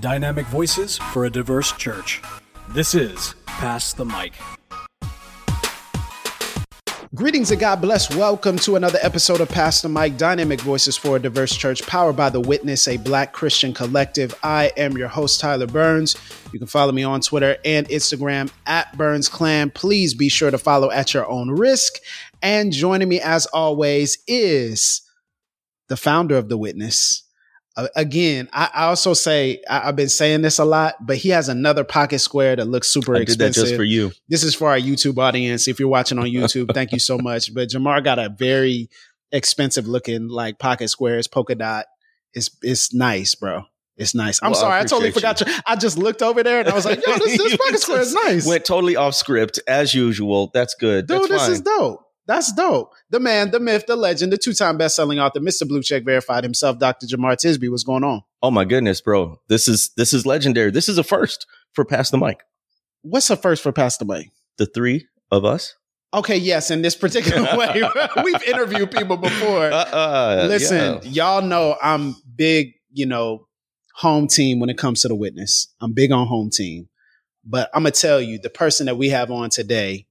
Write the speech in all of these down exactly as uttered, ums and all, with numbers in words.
Dynamic voices for a diverse church. This is Pass the Mic. Greetings and God bless. Welcome to another episode of Pass the Mic, Dynamic Voices for a Diverse Church, powered by The Witness, a Black Christian collective. I am your host, Tyler Burns. You can follow me on Twitter and Instagram at Burns Clan. Please be sure to follow at your own risk. And joining me, as always, is the founder of The Witness. Uh, again, I, I also say, I, I've been saying this a lot, but he has another pocket square that looks super I expensive. did that just for you. This is for our YouTube audience. If you're watching on YouTube, thank you so much. But Jamar got a very expensive looking like pocket squares, polka dot. It's, it's nice, bro. It's nice. I'm well, sorry. I, I totally you. forgot. You. I just looked over there and I was like, yo, this, this pocket square is nice. Went totally off script as usual. That's good. Dude, That's this fine. is dope. That's dope. The man, the myth, the legend, the two-time best-selling author, Mister Blue Check Verified himself, Doctor Jamar Tisby. What's going on? Oh my goodness, bro. This is this is legendary. This is a first for Pass the Mic. What's a first for Pass the Mic? The three of us. Okay, yes, in this particular way. We've interviewed people before. Uh, uh, Listen, yeah. y'all know I'm big, you know, home team when it comes to The Witness. I'm big on home team. But I'm going to tell you, the person that we have on today,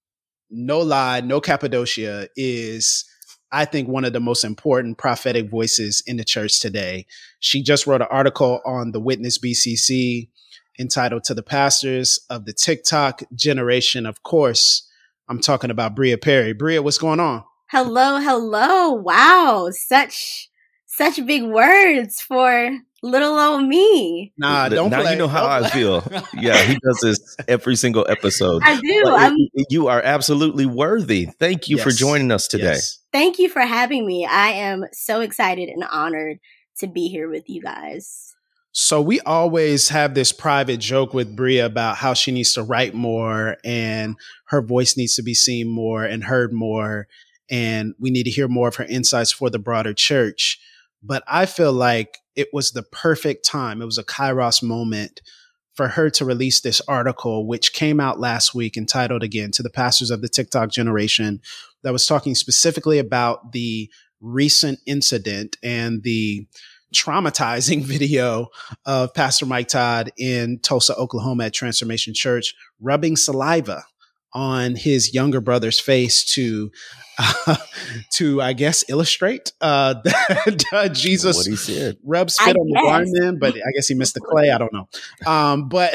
no lie, no Cappadocia, is, I think, one of the most important prophetic voices in the church today. She just wrote an article on The Witness B C C entitled "To the Pastors of the TikTok Generation." Of course, I'm talking about Bria Perry. Bria, what's going on? Hello, hello. Wow. Such, such big words for little old me. Nah, don't now play. you know how Don't I feel. Yeah, he does this every single episode. I do. But I'm, you are absolutely worthy. Thank you Yes. for joining us today. Yes. thank you for having me. I am so excited and honored to be here with you guys. So we always have this private joke with Bria about how she needs to write more and her voice needs to be seen more and heard more. And we need to hear more of her insights for the broader church. But I feel like it was the perfect time. It was a Kairos moment for her to release this article, which came out last week, entitled, again, "To the Pastors of the TikTok Generation," that was talking specifically about the recent incident and the traumatizing video of Pastor Mike Todd in Tulsa, Oklahoma at Transformation Church, rubbing saliva on his younger brother's face to, uh, to I guess, illustrate uh, that uh, Jesus What he said. rubbed spit I on the guess. blind man, but I guess he missed the clay. I don't know. Um, but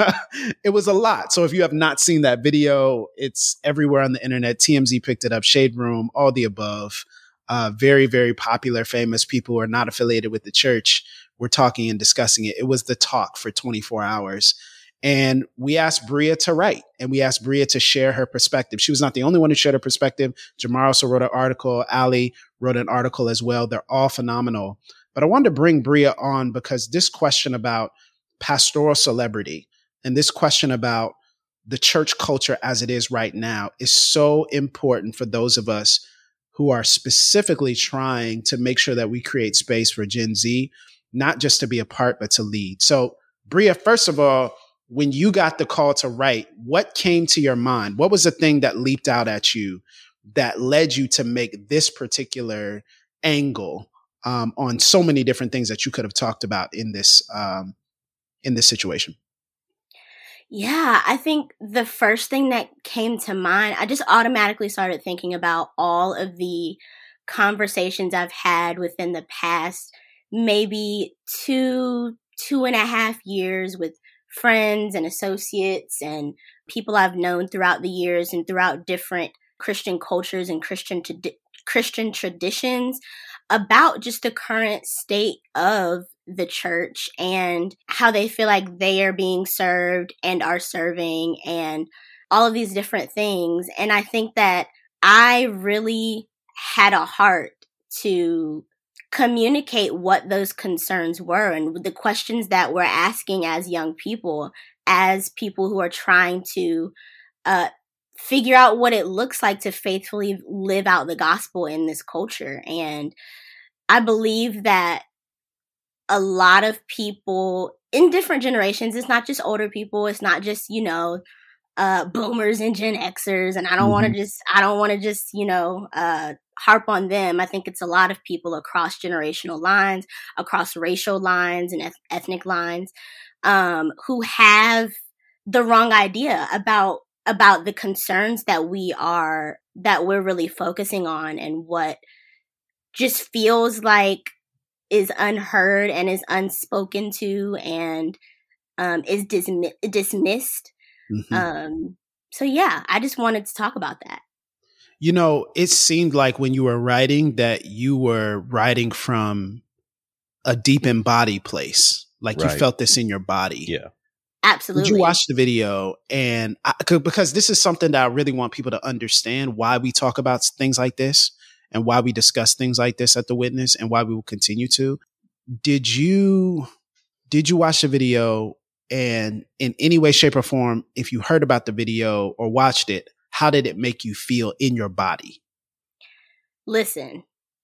it was a lot. So if you have not seen that video, it's everywhere on the internet. T M Z picked it up, Shade Room, all the above. Uh, very, very popular, famous people who are not affiliated with the church were talking and discussing it. It was the talk for twenty-four hours. And we asked Bria to write, and we asked Bria to share her perspective. She was not the only one who shared her perspective. Jamar also wrote an article. Ali wrote an article as well. They're all phenomenal. But I wanted to bring Bria on because this question about pastoral celebrity and this question about the church culture as it is right now is so important for those of us who are specifically trying to make sure that we create space for Gen Z, not just to be a part, but to lead. So, Bria, first of all, when you got the call to write, what came to your mind? What was the thing that leaped out at you that led you to make this particular angle um, on so many different things that you could have talked about in this um, in this situation? Yeah, I think the first thing that came to mind, I just automatically started thinking about all of the conversations I've had within the past maybe two, two and a half years with friends and associates and people I've known throughout the years and throughout different Christian cultures and Christian tradi- Christian traditions about just the current state of the church and how they feel like they are being served and are serving and all of these different things. And I think that I really had a heart to communicate what those concerns were and the questions that we're asking as young people, as people who are trying to uh, figure out what it looks like to faithfully live out the gospel in this culture. And I believe that a lot of people in different generations, it's not just older people, it's not just, you know, uh, boomers and Gen Xers, and I don't Mm-hmm. want to just, I don't want to just, you know, uh, harp on them. I think it's a lot of people across generational lines, across racial lines and eth- ethnic lines, um, who have the wrong idea about about the concerns that we are that we're really focusing on, and what just feels like is unheard and is unspoken to, and um, is dismi- dismissed. Mm-hmm. Um, so yeah, I just wanted to talk about that. You know, it seemed like when you were writing that you were writing from a deep embodied place, like Right. you felt this in your body. Yeah. Absolutely. Did you watch the video? And I, because this is something that I really want people to understand why we talk about things like this and why we discuss things like this at The Witness and why we will continue to. Did you, did you watch the video, and in any way, shape or form, if you heard about the video or watched it, how did it make you feel in your body? Listen,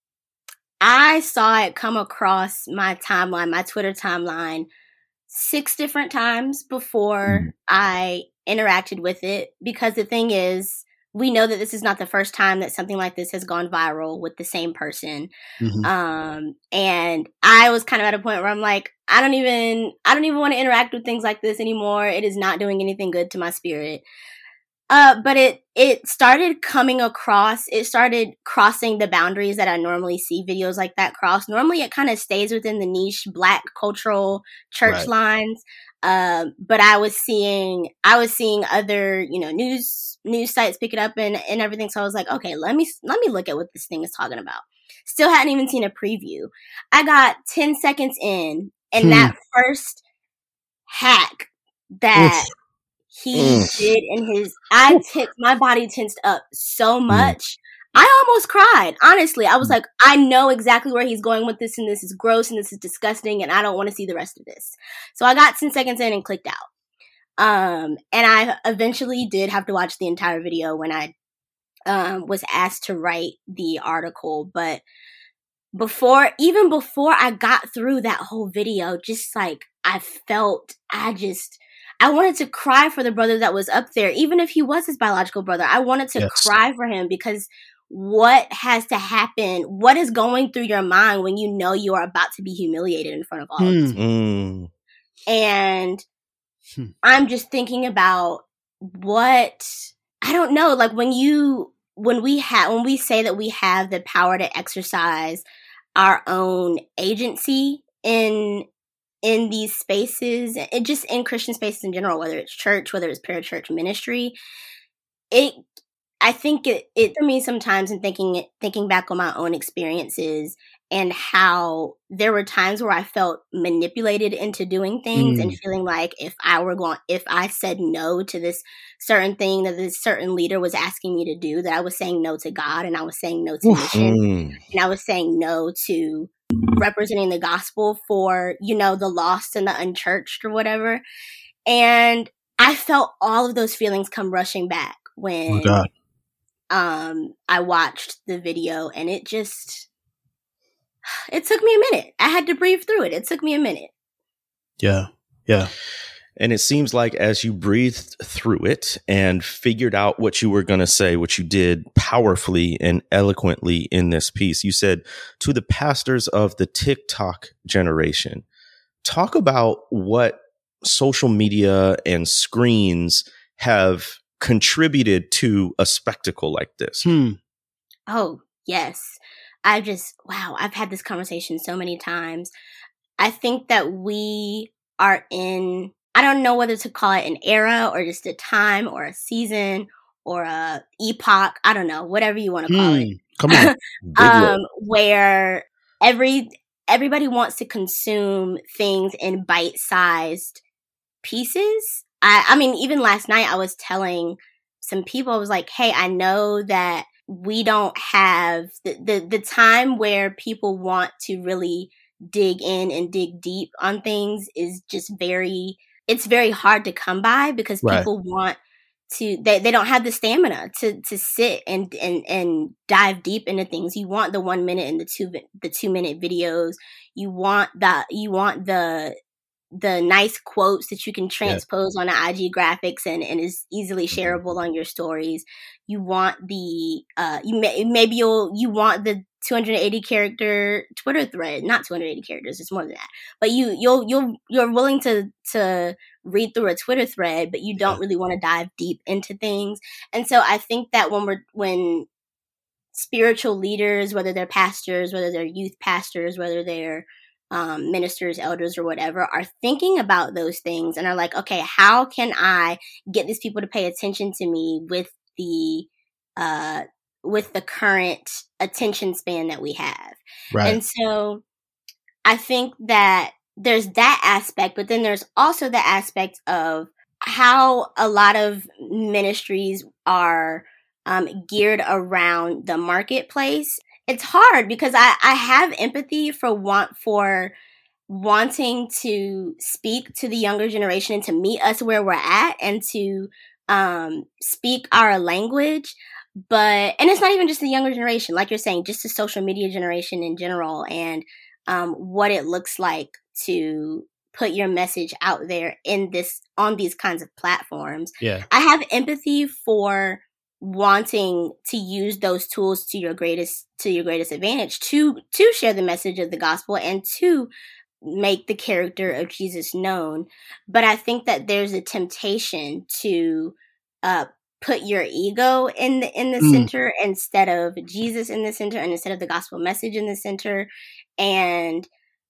I saw it come across my timeline, my Twitter timeline, six different times before Mm. I interacted with it, because the thing is, we know that this is not the first time that something like this has gone viral with the same person. Mm-hmm. Um, and I was kind of at a point where I'm like, I don't even, I don't even want to interact with things like this anymore. It is not doing anything good to my spirit. Uh, but it, it started coming across, it started crossing the boundaries that I normally see videos like that cross. Normally it kind of stays within the niche Black cultural church Right. lines. Um, but I was seeing, I was seeing other, you know, news, news sites pick it up and, and everything. So I was like, okay, let me, let me look at what this thing is talking about. Still hadn't even seen a preview. I got ten seconds in, and Hmm. that first hack that Oof. he Mm. did in his, I tipped, my body tensed up so much. I almost cried. Honestly, I was like, I know exactly where he's going with this, and this is gross, and this is disgusting, and I don't want to see the rest of this. So I got ten seconds in and clicked out. Um, and I eventually did have to watch the entire video when I um, was asked to write the article. But before, even before I got through that whole video, just like I felt, I just, I wanted to cry for the brother that was up there, even if he was his biological brother. I wanted to Yes. cry for him, because what has to happen? What is going through your mind when you know you are about to be humiliated in front of all of these Hmm. people? Mm. And Hmm. I'm just thinking about what, I don't know, like when you, when we have, when we say that we have the power to exercise our own agency in, in these spaces, and just in Christian spaces in general, whether it's church, whether it's parachurch ministry, it, I think it, it for me sometimes, in thinking, thinking back on my own experiences and how there were times where I felt manipulated into doing things Mm. and feeling like if I were going, if I said no to this certain thing that this certain leader was asking me to do, that I was saying no to God, and I was saying no to Oof. mission, Mm. and I was saying no to representing the gospel for, you know, the lost and the unchurched or whatever. And I felt all of those feelings come rushing back Oh when my God. um I watched the video, and it just, it took me a minute. I had to breathe through it. It took me a minute. Yeah. Yeah. And it seems like as you breathed through it and figured out what you were going to say, what you did powerfully and eloquently in this piece, you said, to the pastors of the TikTok generation, talk about what social media and screens have contributed to a spectacle like this. Hmm. Oh, yes. I just, wow, I've had this conversation so many times. I think that we are in, I don't know whether to call it an era or just a time or a season or a epoch. I don't know, whatever you want to call it. Hmm. Come on. Big um, word. where every everybody wants to consume things in bite-sized pieces. I, I mean, even last night I was telling some people, I was like, hey, I know that we don't have the, the, the time where people want to really dig in and dig deep on things is just very, it's very hard to come by, because Right. people want to, they, they don't have the stamina to, to sit and, and, and dive deep into things. You want the one minute and the two, the two minute videos. You want the, you want the, the nice quotes that you can transpose yeah. on the I G graphics and, and is easily shareable on your stories. You want the uh you may, maybe you'll you want the two hundred eighty character Twitter thread, not two hundred eighty characters, it's more than that. But you you'll you'll you're willing to to read through a Twitter thread, but you don't yeah. really want to dive deep into things. And so I think that when we're when spiritual leaders, whether they're pastors, whether they're youth pastors, whether they're um, ministers, elders, or whatever, are thinking about those things and are like, okay, how can I get these people to pay attention to me with the uh, with the current attention span that we have? Right. And so I think that there's that aspect, but then there's also the aspect of how a lot of ministries are Um, geared around the marketplace. It's hard because I, I have empathy for want for wanting to speak to the younger generation and to meet us where we're at and to um, speak our language. But, and it's not even just the younger generation, like you're saying, just the social media generation in general and um, what it looks like to put your message out there in this, on these kinds of platforms. Yeah. I have empathy for wanting to use those tools to your greatest to your greatest advantage to to share the message of the gospel and to make the character of Jesus known. But I think that there's a temptation to uh put your ego in the in the mm. center instead of Jesus in the center and instead of the gospel message in the center. And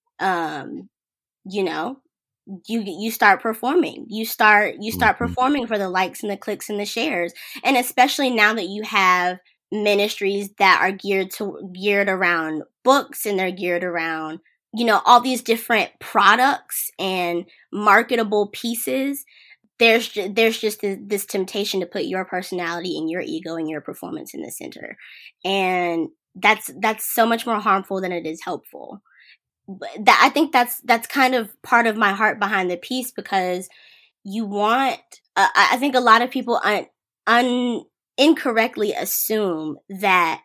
um you know you you start performing you start you start mm-hmm. performing for the likes and the clicks and the shares. And especially now that you have ministries that are geared to geared around books and they're geared around, you know, all these different products and marketable pieces, there's ju- there's just this, this temptation to put your personality and your ego and your performance in the center, and that's that's so much more harmful than it is helpful. That I think that's that's kind of part of my heart behind the piece, because you want uh, I think a lot of people un, un incorrectly assume that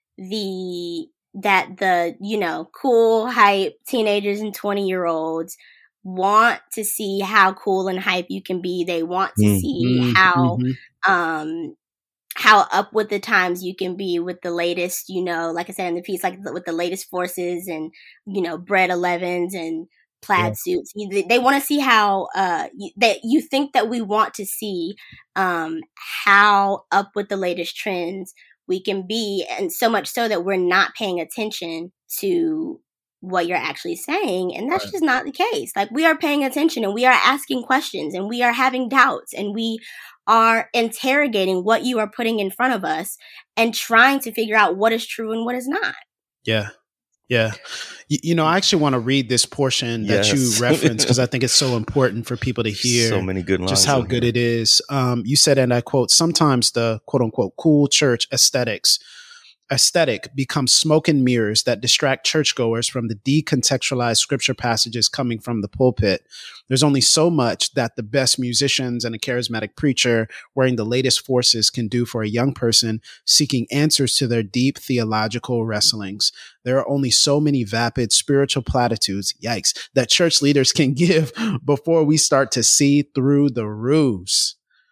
the that the you know cool hype teenagers and twenty year olds want to see how cool and hype you can be. They want to mm-hmm. see how mm-hmm. um how up with the times you can be with the latest, you know, like I said in the piece, like with the latest forces and, you know, bread elevens and plaid yeah. suits. You, they want to see how, uh, you, that you think that we want to see, um, how up with the latest trends we can be. And so much so that we're not paying attention to what you're actually saying. And that's right. just not the case. Like, we are paying attention and we are asking questions and we are having doubts and we are interrogating what you are putting in front of us and trying to figure out what is true and what is not. Yeah. Yeah. You, you know, I actually want to read this portion that yes. you referenced because I think it's so important for people to hear so many good lines just how good here. It is. Um, you said, and I quote, sometimes the quote unquote cool church aesthetics aesthetic becomes smoke and mirrors that distract churchgoers from the decontextualized scripture passages coming from the pulpit. There's only so much that the best musicians and a charismatic preacher wearing the latest forces can do for a young person seeking answers to their deep theological wrestlings. There are only so many vapid spiritual platitudes, yikes, that church leaders can give before we start to see through the ruse.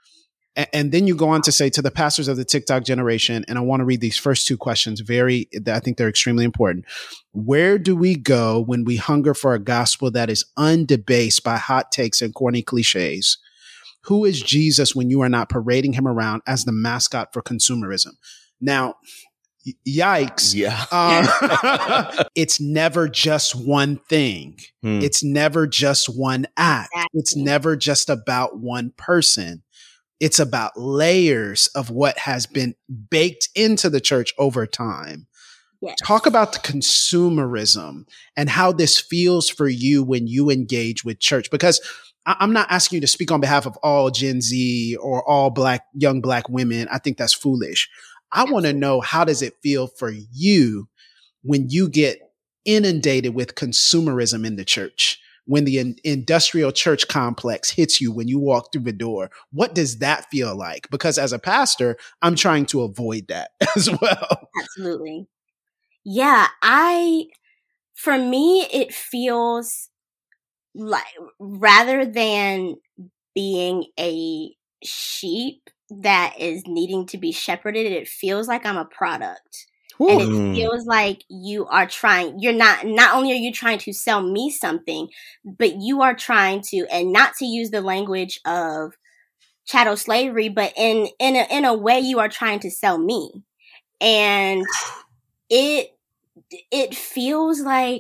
And then you go on to say, to the pastors of the TikTok generation, and I want to read these first two questions. Very, I think they're extremely important. Where do we go when we hunger for a gospel that is undebased by hot takes and corny cliches? Who is Jesus when you are not parading him around as the mascot for consumerism? Now, yikes. Yeah. uh, it's never just one thing. Hmm. It's never just one act. It's never just about one person. It's about layers of what has been baked into the church over time. Yes. Talk about the consumerism and how this feels for you when you engage with church, because I- I'm not asking you to speak on behalf of all Gen Z or all black, young black women. I think that's foolish. I want to know, how does it feel for you when you get inundated with consumerism in the church? When the in- industrial church complex hits you when you walk through the door, what does that feel like? Because as a pastor, I'm trying to avoid that as well. Absolutely. Yeah, I, for me, it feels like rather than being a sheep that is needing to be shepherded, it feels like I'm a product. Ooh. And it feels like you are trying, you're not, not only are you trying to sell me something, but you are trying to, and not to use the language of chattel slavery, but in, in a, in a way you are trying to sell me. And it, it feels like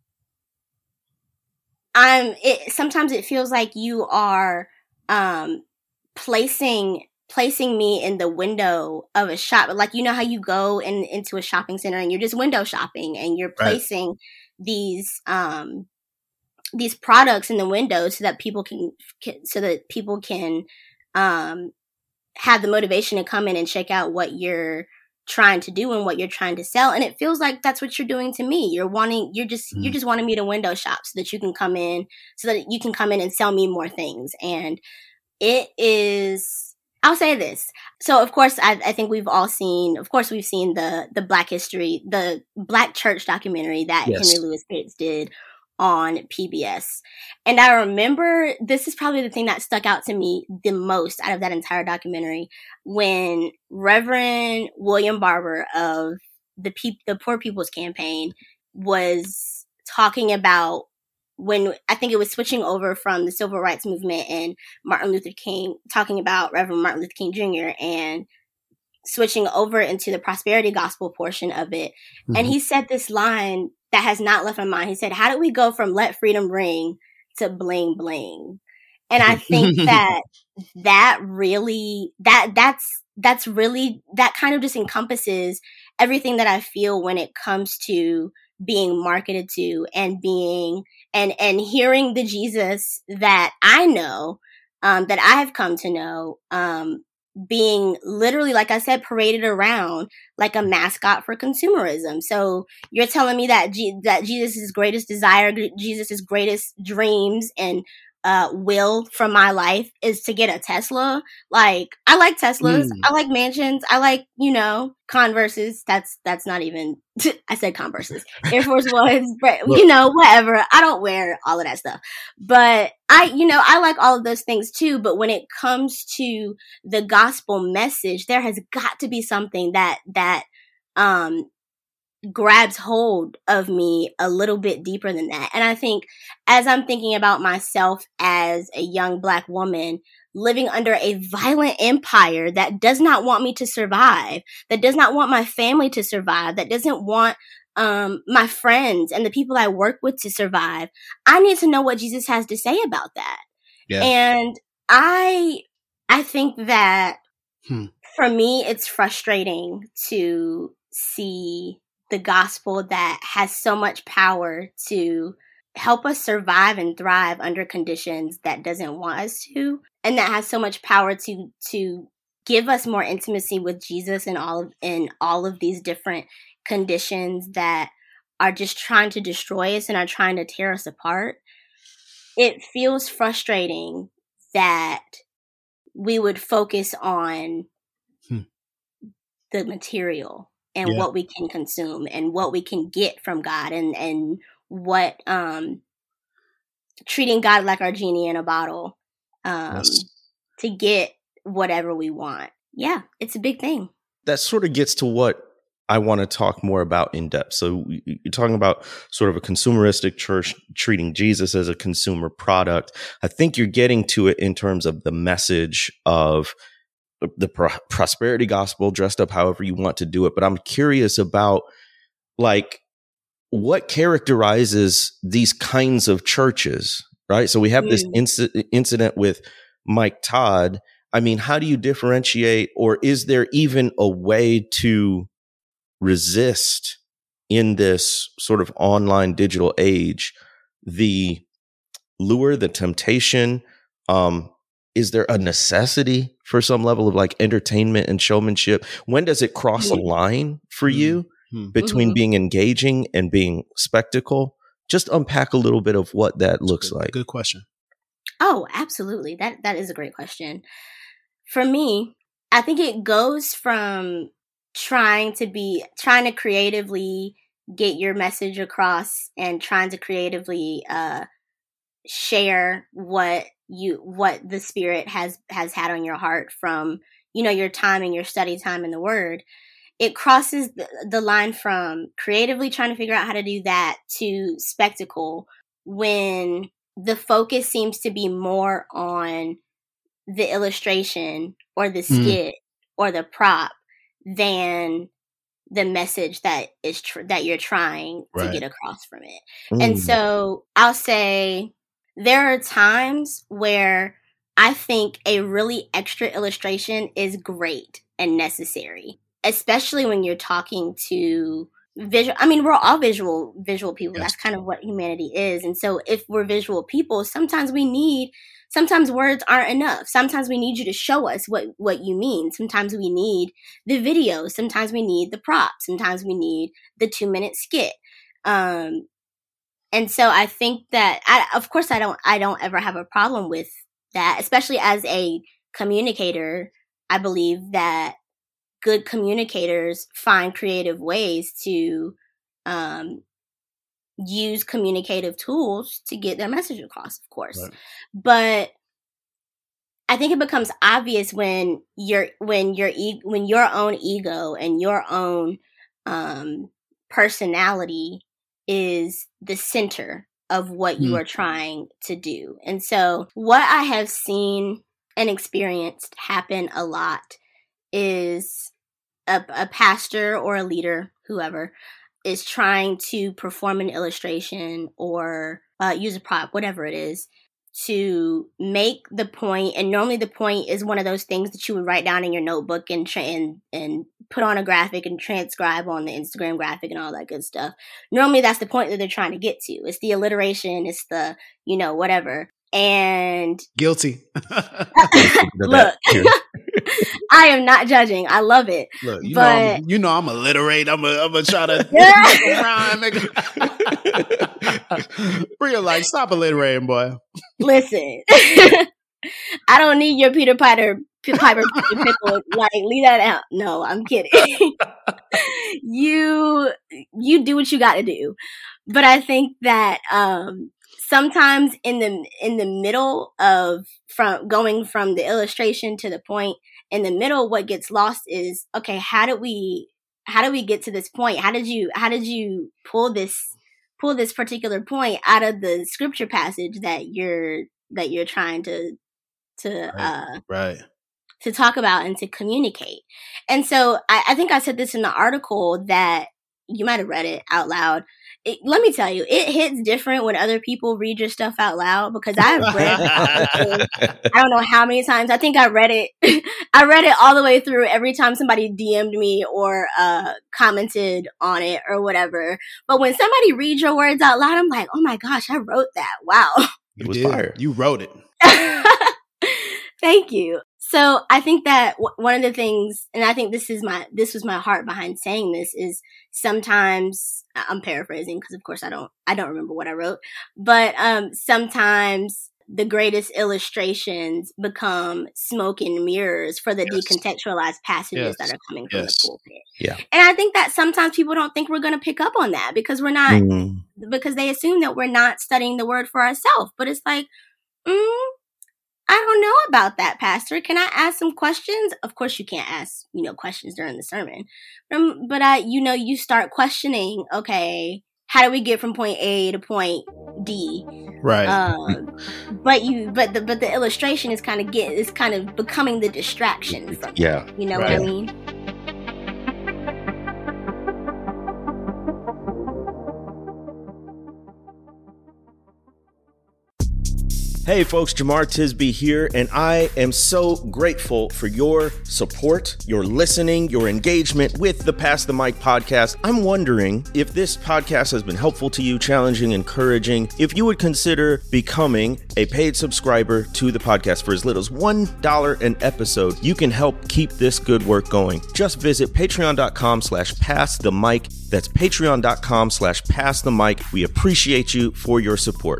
I'm, it, sometimes it feels like you are, um, placing placing me in the window of a shop. Like, you know how you go in, into a shopping center and you're just window shopping and you're placing right. these, um, these products in the window so that people can, can so that people can, um, have the motivation to come in and check out what you're trying to do and what you're trying to sell. And it feels like that's what you're doing to me. You're wanting, you're just, mm. you're just wanting me to window shop so that you can come in, so that you can come in and sell me more things. And it is, I'll say this. So, of course, I, I think we've all seen, of course, we've seen the, the Black history, the Black Church documentary that yes. Henry Louis Gates did on P B S. And I remember, this is probably the thing that stuck out to me the most out of that entire documentary, when Reverend William Barber of the Pe- the Poor People's Campaign was talking about when, I think it was switching over from the civil rights movement and Martin Luther King, talking about Reverend Martin Luther King Junior and switching over into the prosperity gospel portion of it. Mm-hmm. And he said this line that has not left my mind. He said, how did we go from let freedom ring to bling bling? And I think that that really, that that's, that's really, that kind of just encompasses everything that I feel when it comes to being marketed to and being, and, and hearing the Jesus that I know, um, that I have come to know, um, being literally, like I said, paraded around like a mascot for consumerism. So you're telling me that G- that Jesus' greatest desire, Jesus' greatest dreams and uh, will from my life is to get a Tesla. Like, I like Teslas. Mm. I like mansions. I like, you know, Converses. That's, that's not even, I said Converses. Air Force Ones, but, you know, whatever. I don't wear all of that stuff. But I, you know, I like all of those things too. But when it comes to the gospel message, there has got to be something that, that, um, grabs hold of me a little bit deeper than that. And I think as I'm thinking about myself as a young Black woman living under a violent empire that does not want me to survive, that does not want my family to survive, that doesn't want um, my friends and the people I work with to survive, I need to know what Jesus has to say about that. Yeah. And I, I think that hmm. for me, it's frustrating to see the gospel that has so much power to help us survive and thrive under conditions that doesn't want us to, and that has so much power to to give us more intimacy with Jesus in all of in all of these different conditions that are just trying to destroy us and are trying to tear us apart. It feels frustrating that we would focus on hmm. the material and yeah. what we can consume and what we can get from God, and, and what, um, treating God like our genie in a bottle, um, yes. to get whatever we want. Yeah, it's a big thing. That sort of gets to what I want to talk more about in depth. So you're talking about sort of a consumeristic church treating Jesus as a consumer product. I think you're getting to it in terms of the message of the pro- prosperity gospel, dressed up however you want to do it. But I'm curious about, like, what characterizes these kinds of churches, right? So we have mm. this inc- incident with Mike Todd. I mean, how do you differentiate, or is there even a way to resist in this sort of online digital age the lure, the temptation? Um, is there a necessity for some level of like entertainment and showmanship? When does it cross mm. a line for mm. you mm. between mm-hmm. being engaging and being spectacle? Just unpack a little bit of what that looks good, like. Good question. Oh, absolutely. That that is a great question. For me, I think it goes from trying to be, trying to creatively get your message across and trying to creatively uh, share what you what the Spirit has has had on your heart from, you know, your time and your study time in the Word. It crosses the, the line from creatively trying to figure out how to do that to spectacle, when the focus seems to be more on the illustration or the skit mm. or the prop than the message that is tr- that you're trying right. to get across from it. Mm. And so I'll say there are times where I think a really extra illustration is great and necessary, especially when you're talking to visual. I mean, we're all visual, visual people. Yes. That's kind of what humanity is. And so if we're visual people, sometimes we need, sometimes words aren't enough. Sometimes we need you to show us what, what you mean. Sometimes we need the video. Sometimes we need the props. Sometimes we need the two minute skit. Um, and so I think that, I, of course, I don't, I don't ever have a problem with that, especially as a communicator. I believe that good communicators find creative ways to um, use communicative tools to get their message across, of course. Right. But I think it becomes obvious when your when your e- when your own ego and your own um, personality is the center of what mm. you are trying to do. And so what I have seen and experienced happen a lot is a, a pastor or a leader, whoever, is trying to perform an illustration or uh, use a prop, whatever it is, to make the point. And normally the point is one of those things that you would write down in your notebook and tra- and, and put on a graphic and transcribe on the Instagram graphic and all that good stuff. Normally that's the point that they're trying to get to. It's the alliteration. It's the, you know, whatever. And guilty. Look, I am not judging. I love it. Look, you but, know, I'm, you know, I'm illiterate. I'm a, I'm gonna try to rhyme. Real life, stop illiterating, boy. Listen, I don't need your Peter Piper, Piper pickle. Like, leave that out. No, I'm kidding. you, you do what you got to do. But I think that um, sometimes in the in the middle of from going from the illustration to the point, in the middle, what gets lost is, okay, how did we how did we get to this point? How did you how did you pull this pull this particular point out of the scripture passage that you're that you're trying to to right. uh right. to talk about and to communicate? And so I, I think I said this in the article that you might have read it out loud. It, let me tell you, it hits different when other people read your stuff out loud, because I've read I don't know how many times. I think I read it. I read it all the way through every time somebody D M'd me or uh, commented on it or whatever. But when somebody reads your words out loud, I'm like, oh my gosh, I wrote that. Wow. You did. Fire. You wrote it. Thank you. So I think that w- one of the things, and I think this is my, this was my heart behind saying this, is sometimes, I'm paraphrasing because of course I don't, I don't remember what I wrote, but um, sometimes the greatest illustrations become smoke and mirrors for the yes. decontextualized passages yes. that are coming from yes. the pulpit. Yeah. And I think that sometimes people don't think we're going to pick up on that because we're not, mm. because they assume that we're not studying the word for ourselves. But it's like, mm, I don't know about that, Pastor. Can I ask some questions? Of course you can't ask, you know, questions during the sermon. Um, but, I, you know, you start questioning, okay, how do we get from point A to point D? Right. Um, but you, but the, but the illustration is kind of get, is kind of becoming the distraction from yeah. it. You know right. what I mean? Hey folks, Jamar Tisby here, and I am so grateful for your support, your listening, your engagement with the Pass the Mic podcast. I'm wondering if this podcast has been helpful to you, challenging, encouraging, if you would consider becoming a paid subscriber to the podcast for as little as one dollar an episode. You can help keep this good work going. Just visit patreon.com slash pass the mic. That's patreon.com slash pass the mic. We appreciate you for your support.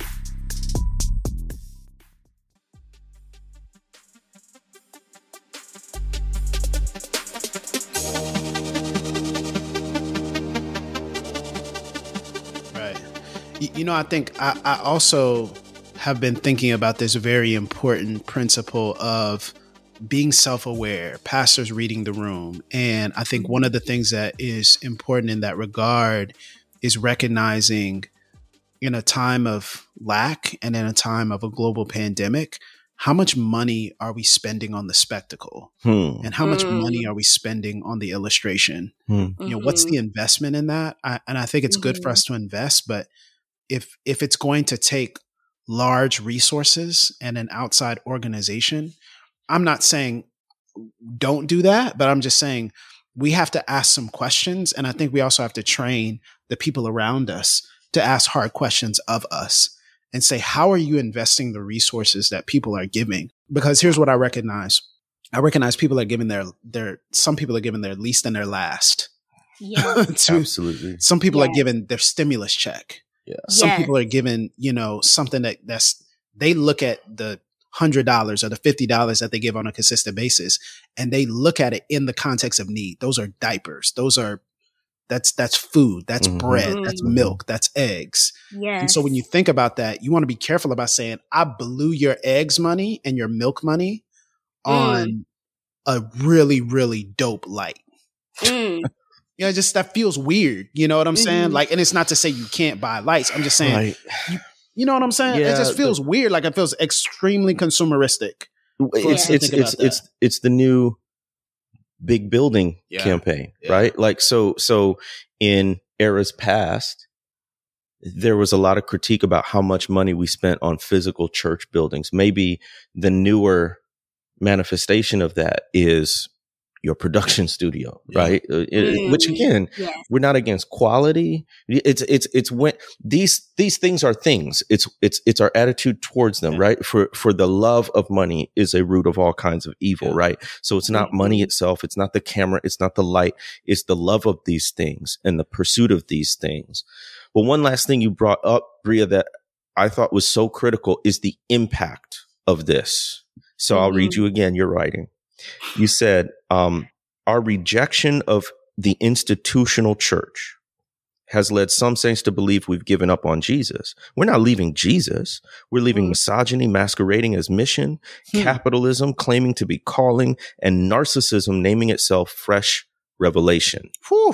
You know, I think I, I also have been thinking about this very important principle of being self-aware, pastors reading the room. And I think one of the things that is important in that regard is recognizing in a time of lack and in a time of a global pandemic, how much money are we spending on the spectacle? Hmm. And how much Mm. money are we spending on the illustration? Hmm. You know, what's the investment in that? I, and I think it's good for Mhm. us to invest, but if if it's going to take large resources and an outside organization, I'm not saying don't do that, but I'm just saying we have to ask some questions. And I think we also have to train the people around us to ask hard questions of us and say, how are you investing the resources that people are giving? Because here's what I recognize. I recognize people are giving their, their, some people are giving their least and their last. Yeah. to, Absolutely. some people Yeah. are giving their stimulus check. Yeah. Some Yes. people are given, you know, something that that's, they look at the hundred dollars or the fifty dollars that they give on a consistent basis, and they look at it in the context of need. Those are diapers. Those are, that's, that's food. That's Mhm. bread. That's Mhm. milk. That's eggs. Yes. And so when you think about that, you want to be careful about saying, I blew your eggs money and your milk money on a really, really dope light. Mm. You know, just that feels weird. You know what I'm saying? Mhm. Like, and it's not to say you can't buy lights. I'm just saying, Right. you know what I'm saying? Yeah, it just feels weird. Like it feels extremely consumeristic. It's to it's think it's about it's it's the new big building Yeah. campaign, Yeah. right? Like so so in eras past, there was a lot of critique about how much money we spent on physical church buildings. Maybe the newer manifestation of that is your production studio, Yeah. right? Uh, it- Mm. Which again, Yes. we're not against quality. It's it's it's when these these things are things. It's it's it's our attitude towards them, Yeah. right? For for the love of money is a root of all kinds of evil, Yeah. right? So it's not Mhm. money itself. It's not the camera. It's not the light. It's the love of these things and the pursuit of these things. But one last thing you brought up, Bria, that I thought was so critical is the impact of this. So I'll read Mhm. you again your writing. You said, um, our rejection of the institutional church has led some saints to believe we've given up on Jesus. We're not leaving Jesus. We're leaving Mhm. misogyny masquerading as mission, Hmm. capitalism claiming to be calling, and narcissism naming itself fresh revelation. Whew.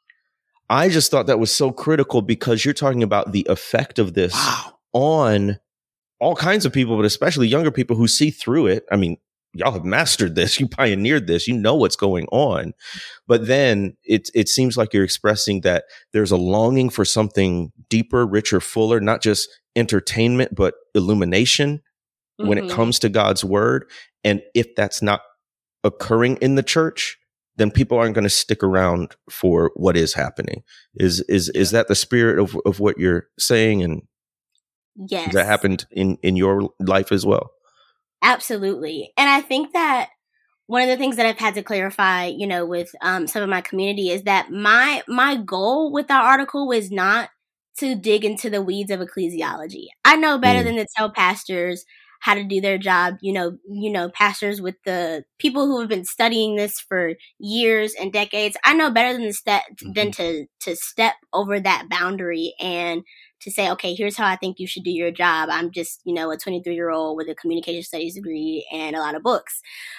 I just thought that was so critical because you're talking about the effect of this Wow. on all kinds of people, but especially younger people who see through it. I mean, y'all have mastered this. You pioneered this. You know what's going on. But then it, it seems like you're expressing that there's a longing for something deeper, richer, fuller, not just entertainment, but illumination when it Mhm. comes to God's word. And if that's not occurring in the church, then people aren't going to stick around for what is happening. Is is is that the spirit of, of what you're saying? And Yes. that happened in, in your life as well? Absolutely. And I think that one of the things that I've had to clarify, you know, with um, some of my community is that my my goal with that article was not to dig into the weeds of ecclesiology. I know better Mm. than to tell pastors how to do their job. You know, you know, pastors with the people who have been studying this for years and decades. I know better than to step than to to step over that boundary and to say, okay, here's how I think you should do your job. I'm just, you know, a twenty-three year old with a communication studies degree and a lot of books.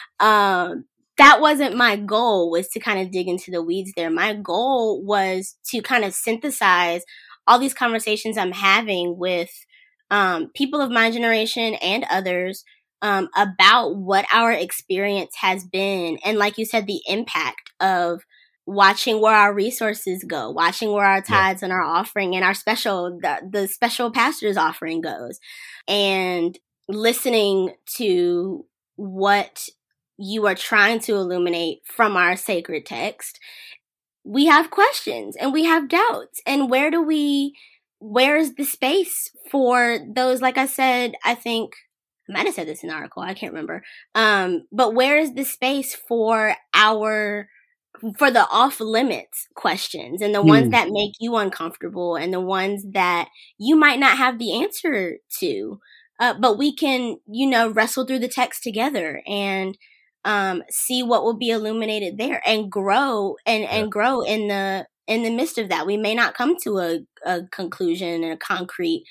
Um, that wasn't my goal, was to kind of dig into the weeds there. My goal was to kind of synthesize all these conversations I'm having with um, people of my generation and others um, about what our experience has been. And like you said, the impact of watching where our resources go, watching where our tithes and our offering and our special, the, the special pastor's offering goes, and listening to what you are trying to illuminate from our sacred text. We have questions and we have doubts. And where do we, where is the space for those? Like I said, I think I might have said this in the article. I can't remember. Um, but where is the space for our, for the off limits questions and the Hmm. ones that make you uncomfortable and the ones that you might not have the answer to? Uh, but we can, you know, wrestle through the text together and um, see what will be illuminated there and grow and, Yeah. and grow in the in the midst of that. We may not come to a, a conclusion and a concrete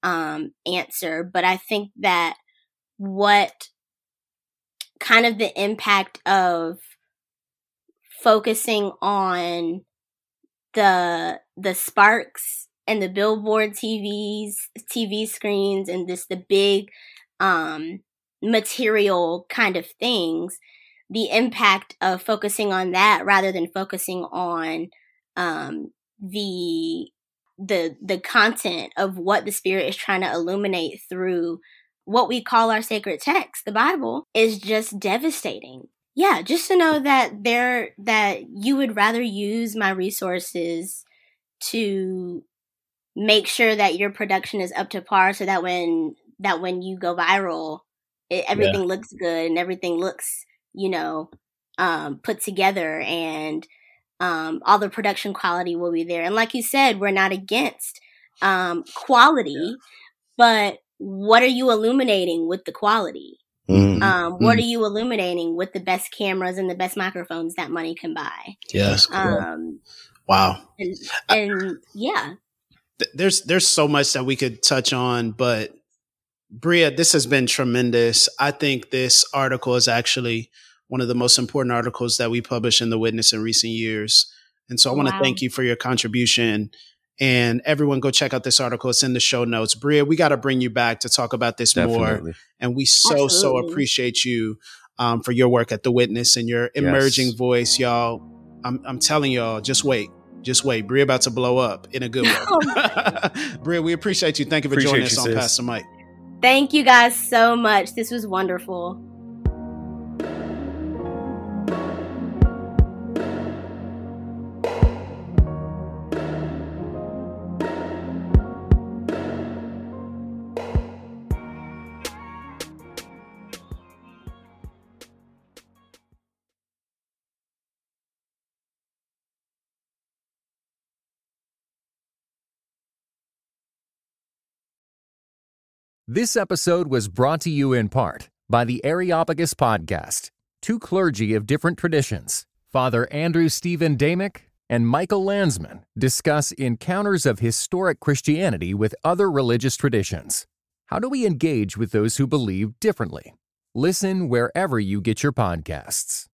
um, answer. But I think that what kind of the impact of focusing on the the sparks and the billboard T Vs, T V screens, and this the big um, material kind of things, the impact of focusing on that rather than focusing on um, the the the content of what the Spirit is trying to illuminate through what we call our sacred text, the Bible, is just devastating. Yeah, just to know that there that you would rather use my resources to make sure that your production is up to par, so that when that when you go viral, it, everything yeah. looks good and everything looks, you know, um, put together, and um, all the production quality will be there. And like you said, we're not against um, quality, yeah. but what are you illuminating with the quality? Mm-hmm. Um, what mm-hmm. are you illuminating with the best cameras and the best microphones that money can buy? Yes. Cool. Um, wow. And, and yeah. There's there's so much that we could touch on, but Bria, this has been tremendous. I think this article is actually one of the most important articles that we published in The Witness in recent years. And so I want to wow. thank you for your contribution. And everyone go check out this article. It's in the show notes. Bria, we got to bring you back to talk about this Definitely. more. And we so, Absolutely. so appreciate you um, for your work at The Witness and your emerging yes. voice, y'all. I'm, I'm telling y'all, just wait. Just wait. Bria about to blow up in a good way. Bria, we appreciate you. Thank you for appreciate joining us on sis. Pass the Mic. Thank you guys so much. This was wonderful. This episode was brought to you in part by the Areopagus Podcast, two clergy of different traditions, Father Andrew Stephen Damick and Michael Landsman, discuss encounters of historic Christianity with other religious traditions. How do we engage with those who believe differently? Listen wherever you get your podcasts.